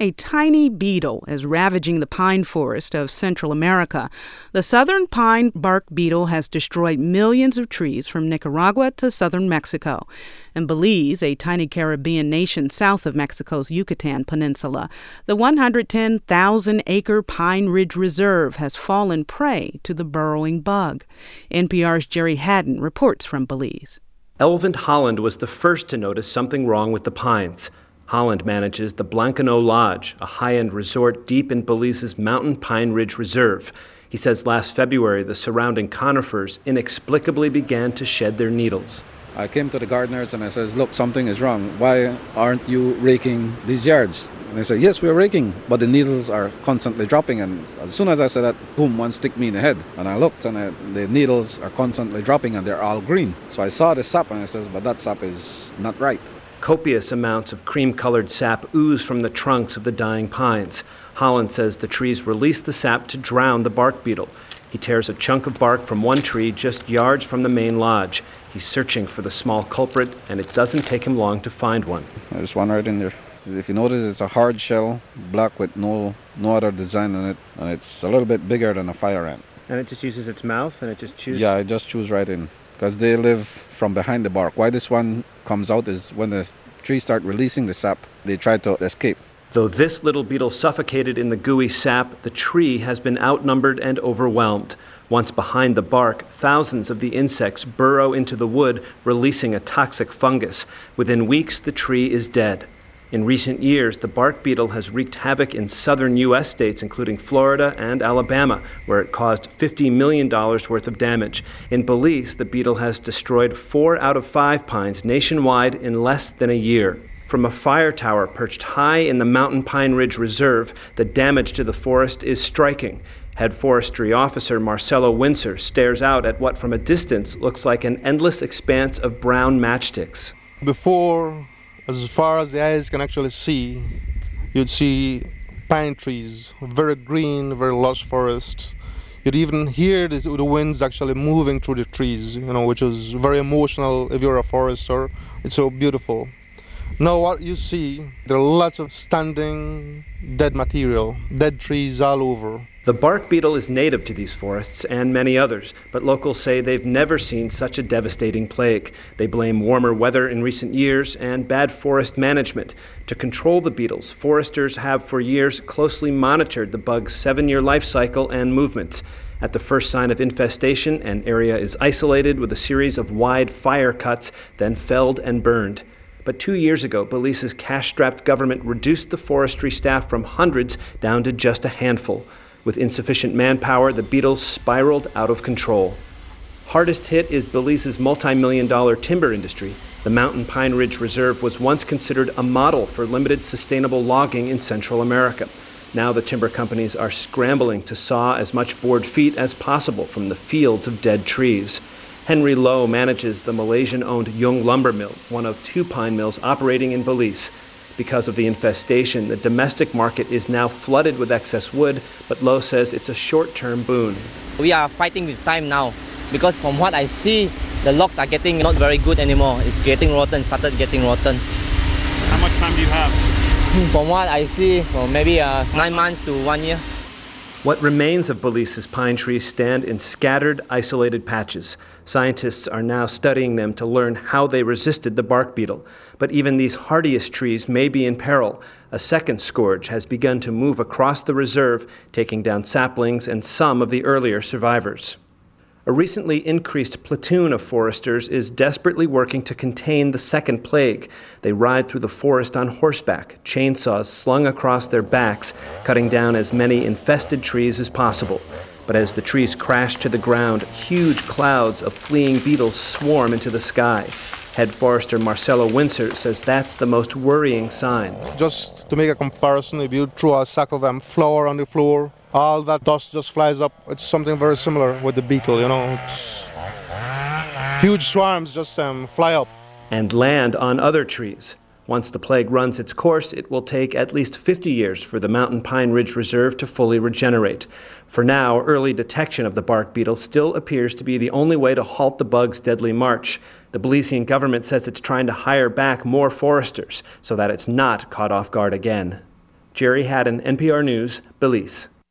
A tiny beetle is ravaging the pine forest of Central America. The southern pine bark beetle has destroyed millions of trees from Nicaragua to southern Mexico. In Belize, a tiny Caribbean nation south of Mexico's Yucatan Peninsula, the 110,000-acre Pine Ridge Reserve has fallen prey to the burrowing bug. NPR's Jerry Haddon reports from Belize. Elvin Holland was the first to notice something wrong with the pines. Holland manages the Blancano Lodge, a high-end resort deep in Belize's Mountain Pine Ridge Reserve. He says last February the surrounding conifers inexplicably began to shed their needles. I came to the gardeners and I says, look, something is wrong. Why aren't you raking these yards? And they said, yes, we're raking, but the needles are constantly dropping. And as soon as I said that, boom, one stick me in the head. And I looked and the needles are constantly dropping and they're all green. So I saw the sap and I says, but that sap is not right. Copious amounts of cream-colored sap ooze from the trunks of the dying pines. Holland says the trees release the sap to drown the bark beetle. He tears a chunk of bark from one tree just yards from the main lodge. He's searching for the small culprit, and it doesn't take him long to find one. There's one right in there. If you notice, it's a hard shell, black with no other design on it, and it's a little bit bigger than a fire ant. And it just uses its mouth, and it just chews? Yeah, it just chews right in, because they live from behind the bark. Why this one comes out is when the trees start releasing the sap, they try to escape. Though this little beetle suffocated in the gooey sap, the tree has been outnumbered and overwhelmed. Once behind the bark, thousands of the insects burrow into the wood, releasing a toxic fungus. Within weeks, the tree is dead. In recent years, the bark beetle has wreaked havoc in southern U.S. states, including Florida and Alabama, where it caused $50 million worth of damage. In Belize, the beetle has destroyed 4 out of 5 pines nationwide in less than a year. From a fire tower perched high in the Mountain Pine Ridge Reserve, the damage to the forest is striking. Head Forestry Officer Marcelo Windsor stares out at what from a distance looks like an endless expanse of brown matchsticks. Before, as far as the eyes can actually see, you'd see pine trees, very green, very lush forests. You'd even hear the winds actually moving through the trees, which is very emotional if you're a forester. It's so beautiful. Now what you see, there are lots of standing dead material, dead trees all over. The bark beetle is native to these forests and many others, but locals say they've never seen such a devastating plague. They blame warmer weather in recent years and bad forest management. To control the beetles, foresters have for years closely monitored the bug's 7-year life cycle and movements. At the first sign of infestation, an area is isolated with a series of wide fire cuts, then felled and burned. But 2 years ago, Belize's cash-strapped government reduced the forestry staff from hundreds down to just a handful. With insufficient manpower, the beetles spiraled out of control. Hardest hit is Belize's multi-million-dollar timber industry. The Mountain Pine Ridge Reserve was once considered a model for limited sustainable logging in Central America. Now the timber companies are scrambling to saw as much board feet as possible from the fields of dead trees. Henry Lowe manages the Malaysian-owned Yung Lumber Mill, one of 2 pine mills operating in Belize. Because of the infestation, the domestic market is now flooded with excess wood, but Lowe says it's a short-term boon. We are fighting with time now, because from what I see, the logs are getting not very good anymore. It's getting rotten, started getting rotten. How much time do you have? From what I see, maybe 9 months to 1 year. What remains of Belize's pine trees stand in scattered, isolated patches. Scientists are now studying them to learn how they resisted the bark beetle. But even these hardiest trees may be in peril. A second scourge has begun to move across the reserve, taking down saplings and some of the earlier survivors. A recently increased platoon of foresters is desperately working to contain the second plague. They ride through the forest on horseback, chainsaws slung across their backs, cutting down as many infested trees as possible. But as the trees crash to the ground, huge clouds of fleeing beetles swarm into the sky. Head forester Marcelo Windsor says that's the most worrying sign. Just to make a comparison, if you throw a sack of flour on the floor, all that dust just flies up. It's something very similar with the beetle, It's huge swarms just fly up. And land on other trees. Once the plague runs its course, it will take at least 50 years for the Mountain Pine Ridge Reserve to fully regenerate. For now, early detection of the bark beetle still appears to be the only way to halt the bug's deadly march. The Belizean government says it's trying to hire back more foresters so that it's not caught off guard again. Jerry Haddon, NPR News, Belize.